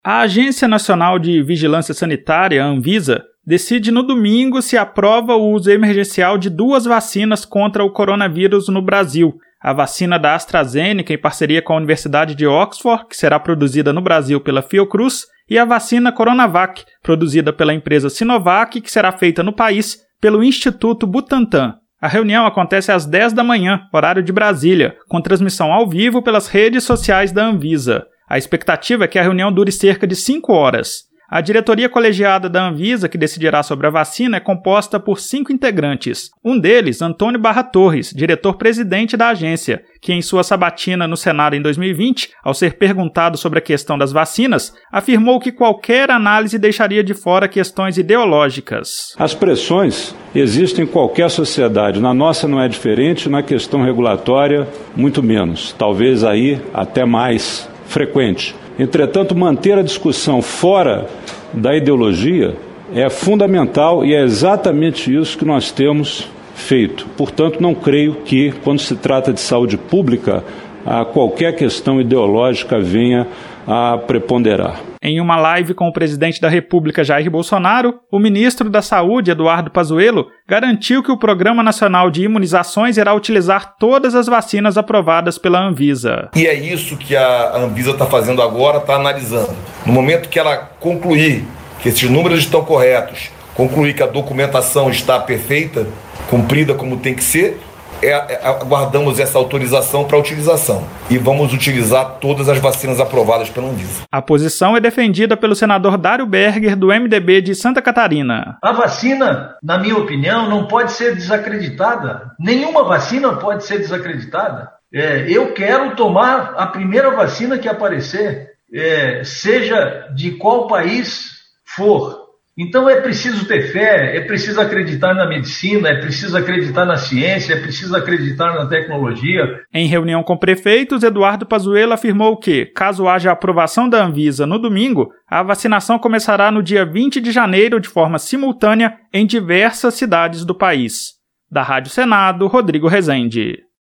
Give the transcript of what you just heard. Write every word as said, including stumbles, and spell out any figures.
A Agência Nacional de Vigilância Sanitária, Anvisa, decide no domingo se aprova o uso emergencial de duas vacinas contra o coronavírus no Brasil. A vacina da AstraZeneca, em parceria com a Universidade de Oxford, que será produzida no Brasil pela Fiocruz, e a vacina Coronavac, produzida pela empresa Sinovac, que será feita no país pelo Instituto Butantan. A reunião acontece às dez da manhã, horário de Brasília, com transmissão ao vivo pelas redes sociais da Anvisa. A expectativa é que a reunião dure cerca de cinco horas. A diretoria colegiada da Anvisa, que decidirá sobre a vacina, é composta por cinco integrantes. Um deles, Antônio Barra Torres, diretor-presidente da agência, que em sua sabatina no Senado em dois mil e vinte, ao ser perguntado sobre a questão das vacinas, afirmou que qualquer análise deixaria de fora questões ideológicas. As pressões existem em qualquer sociedade. Na nossa não é diferente, na questão regulatória, muito menos. Talvez aí até mais frequente. Entretanto, manter a discussão fora da ideologia é fundamental e é exatamente isso que nós temos feito. Portanto, não creio que, quando se trata de saúde pública, a qualquer questão ideológica venha a preponderar. Em uma live com o presidente da República, Jair Bolsonaro, o ministro da Saúde, Eduardo Pazuello, garantiu que o Programa Nacional de Imunizações irá utilizar todas as vacinas aprovadas pela Anvisa. E é isso que a Anvisa está fazendo agora, está analisando. No momento que ela concluir que esses números estão corretos, concluir que a documentação está perfeita, cumprida como tem que ser, É, é, aguardamos essa autorização para utilização e vamos utilizar todas as vacinas aprovadas pela Anvisa. A posição é defendida pelo senador Dário Berger, do M D B de Santa Catarina. A vacina, na minha opinião, não pode ser desacreditada. Nenhuma vacina pode ser desacreditada. É, eu quero tomar a primeira vacina que aparecer, é, seja de qual país for. Então é preciso ter fé, é preciso acreditar na medicina, é preciso acreditar na ciência, é preciso acreditar na tecnologia. Em reunião com prefeitos, Eduardo Pazuello afirmou que, caso haja aprovação da Anvisa no domingo, a vacinação começará no dia vinte de janeiro de forma simultânea em diversas cidades do país. Da Rádio Senado, Rodrigo Rezende.